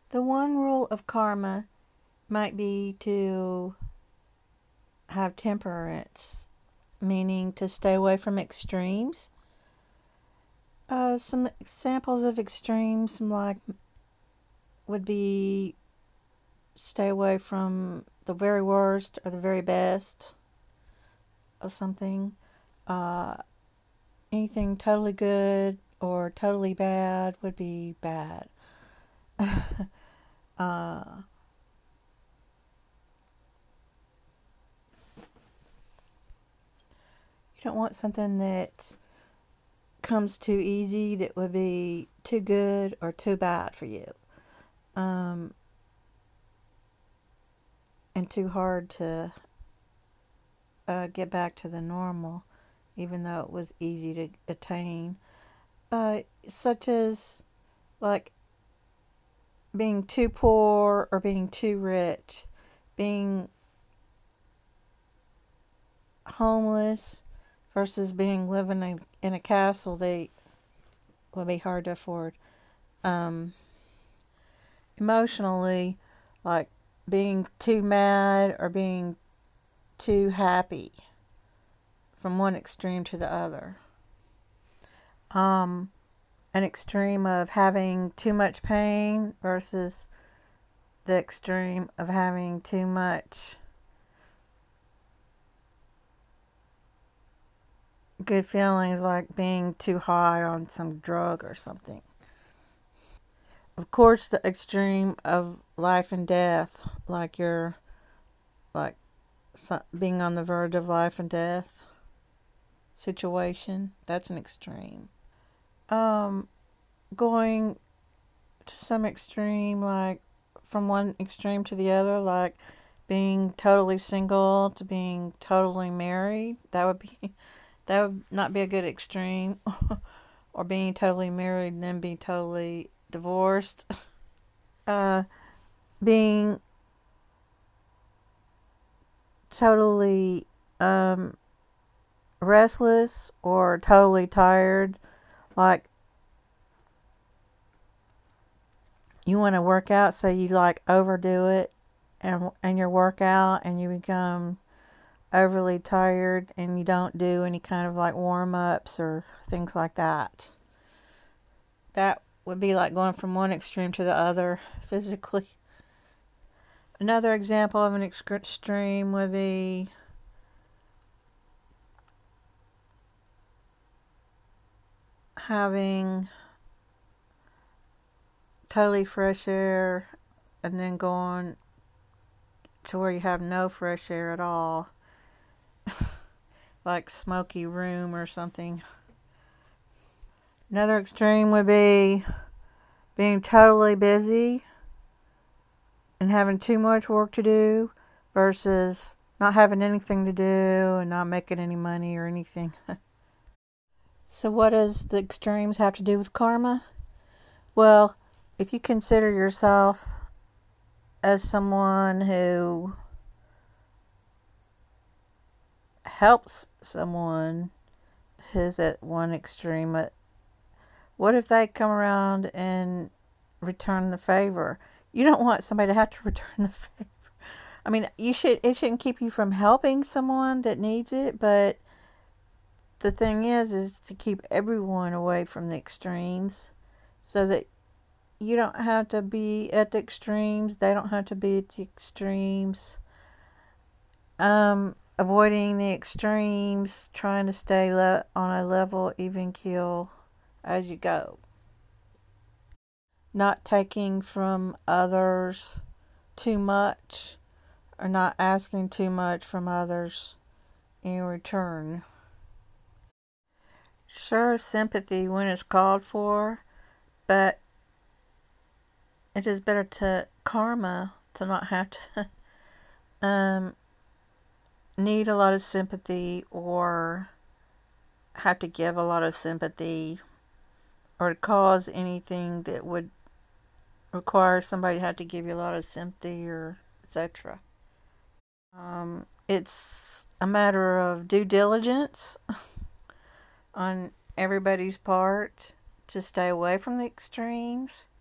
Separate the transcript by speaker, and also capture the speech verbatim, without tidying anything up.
Speaker 1: The one rule of karma might be to have temperance, meaning to stay away from extremes. Uh, some examples of extremes like would be stay away from the very worst or the very best of something. Uh, Anything totally good or totally bad would be bad. uh, you don't want something that comes too easy that would be too good or too bad for you. Um, and too hard to uh, get back to the normal, even though it was easy to attain. Uh, such as like being too poor or being too rich, being homeless versus being living in, in a castle they would be hard to afford. Um, Emotionally, like being too mad or being too happy from one extreme to the other. Um, an extreme of having too much pain versus the extreme of having too much good feelings, like being too high on some drug or something. Of course, the extreme of life and death, like you're like being on the verge of life and death situation, that's an extreme. Um, Going to some extreme, like from one extreme to the other, like being totally single to being totally married, that would be that would not be a good extreme. Or being totally married and then be totally divorced. Uh, Being totally um, restless or totally tired, like you want to work out, so you like overdo it and and your workout, and you become overly tired and you don't do any kind of like warm ups or things like that. That would be like going from one extreme to the other physically. Another example of an extreme would be having totally fresh air and then going to where you have no fresh air at all, like smoky room or something. Another extreme would be being totally busy and having too much work to do versus not having anything to do and not making any money or anything. So, what does the extremes have to do with karma? Well, if you consider yourself as someone who helps someone who's at one extreme, uh, what if they come around and return the favor? You don't want somebody to have to return the favor. I mean, you should it shouldn't keep you from helping someone that needs it, but the thing is is to keep everyone away from the extremes so that you don't have to be at the extremes, they don't have to be at the extremes. Um avoiding the extremes, trying to stay le- on a level even keel as you go. Not taking from others too much or not asking too much from others in return. Sure, sympathy when it's called for, but it is better to karma to not have to um, need a lot of sympathy or have to give a lot of sympathy or cause anything that would require somebody to have to give you a lot of sympathy or et cetera. Um, it's a matter of due diligence on everybody's part to stay away from the extremes